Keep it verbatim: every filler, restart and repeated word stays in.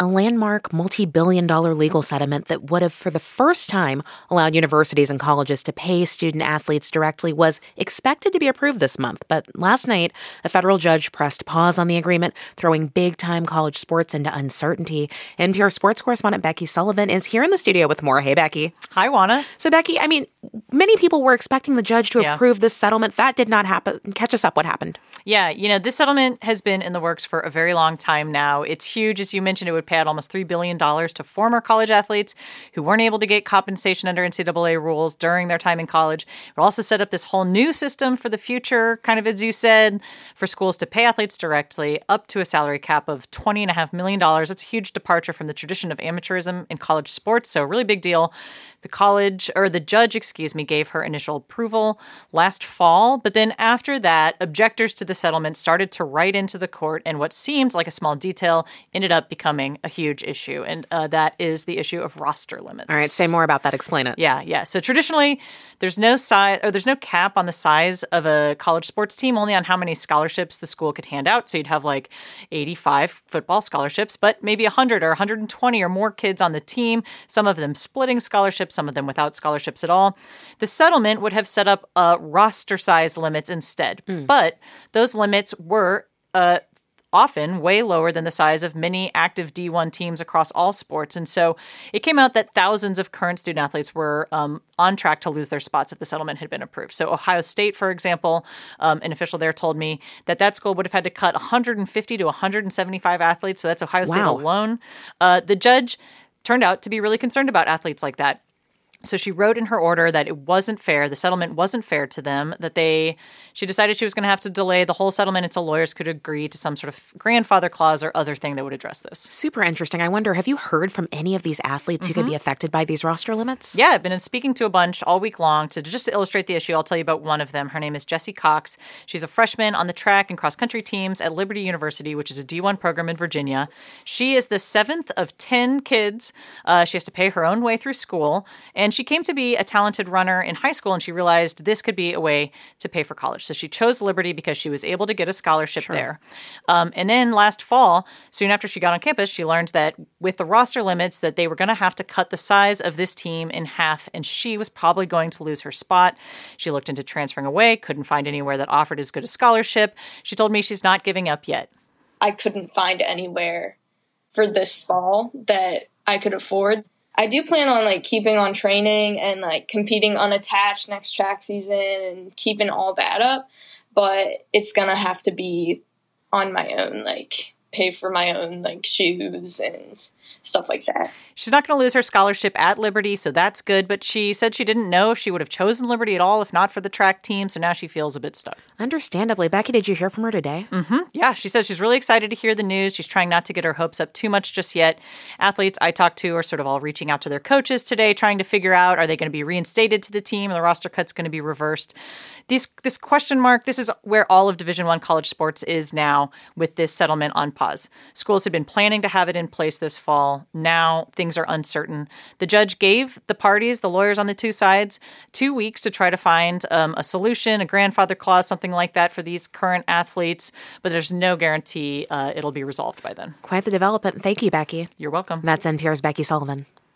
a landmark multi-billion dollar legal settlement that would have, for the first time, allowed universities and colleges to pay student athletes directly was expected to be approved this month. But last night, a federal judge pressed pause on the agreement, throwing big-time college sports into uncertainty. N P R sports correspondent Becky Sullivan is here in the studio with more. Hey, Becky. Hi, Juana. So, Becky, I mean, many people were expecting the judge to Yeah. approve this settlement. That did not happen. Catch us up. What happened? Yeah, you know, this settlement has been in the works for a very long time now. It's huge. As you mentioned, it would pay out almost three billion dollars to former college athletes who weren't able to get compensation under N C double A rules during their time in college. It would also set up this whole new system for the future, kind of as you said, for schools to pay athletes directly up to a salary cap of twenty point five million dollars. It's a huge departure from the tradition of amateurism in college sports, so a really big deal. The college, or the judge, excuse me, gave her initial approval last fall, but then after that, objectors to the settlement started to write into the court, and what seemed like a small detail ended up becoming a huge issue, and uh, that is the issue of roster limits. All right, say more about that. Explain it. Yeah, yeah. So traditionally, there's no size, or there's no cap on the size of a college sports team, only on how many scholarships the school could hand out. So you'd have like eighty-five football scholarships, but maybe one hundred or one hundred twenty or more kids on the team, some of them splitting scholarships, some of them without scholarships at all. The settlement would have set up uh, roster size limits instead, mm. but those limits were uh, often way lower than the size of many active D one teams across all sports. And so it came out that thousands of current student athletes were um, on track to lose their spots if the settlement had been approved. So Ohio State, for example, um, an official there told me that that school would have had to cut one hundred fifty to one hundred seventy-five athletes. So that's Ohio State wow. alone. Uh, the judge turned out to be really concerned about athletes like that. So she wrote in her order that it wasn't fair, the settlement wasn't fair to them, that they, she decided she was going to have to delay the whole settlement until lawyers could agree to some sort of grandfather clause or other thing that would address this. Super interesting. I wonder, have you heard from any of these athletes mm-hmm. who could be affected by these roster limits? Yeah, I've been speaking to a bunch all week long. To just to illustrate the issue, I'll tell you about one of them. Her name is Jessie Cox. She's a freshman on the track and cross-country teams at Liberty University, which is a D one program in Virginia. She is the seventh of ten kids. Uh, she has to pay her own way through school, and she came to be a talented runner in high school, and she realized this could be a way to pay for college. So she chose Liberty because she was able to get a scholarship sure. there. Um, and then last fall, soon after she got on campus, she learned that with the roster limits that they were going to have to cut the size of this team in half, and she was probably going to lose her spot. She looked into transferring away, couldn't find anywhere that offered as good a scholarship. She told me she's not giving up yet. I couldn't find anywhere for this fall that I could afford. I do plan on, like, keeping on training and, like, competing unattached next track season and keeping all that up, but it's going to have to be on my own, like, pay for my own, like, shoes and stuff like that. She's not going to lose her scholarship at Liberty, so that's good, but she said she didn't know if she would have chosen Liberty at all if not for the track team, so now she feels a bit stuck. Understandably. Becky, did you hear from her today? Mm-hmm. Yeah, she says she's really excited to hear the news. She's trying not to get her hopes up too much just yet. Athletes I talked to are sort of all reaching out to their coaches today, trying to figure out, are they going to be reinstated to the team, or the roster cut's going to be reversed? These, this question mark, this is where all of Division I college sports is now with this settlement on pause. Schools had been planning to have it in place this fall. Now things are uncertain. The judge gave the parties, the lawyers on the two sides, two weeks to try to find um, a solution, a grandfather clause, something like that for these current athletes, but there's no guarantee uh, it'll be resolved by then. Quite the development. Thank you, Becky. You're welcome. That's N P R's Becky Sullivan.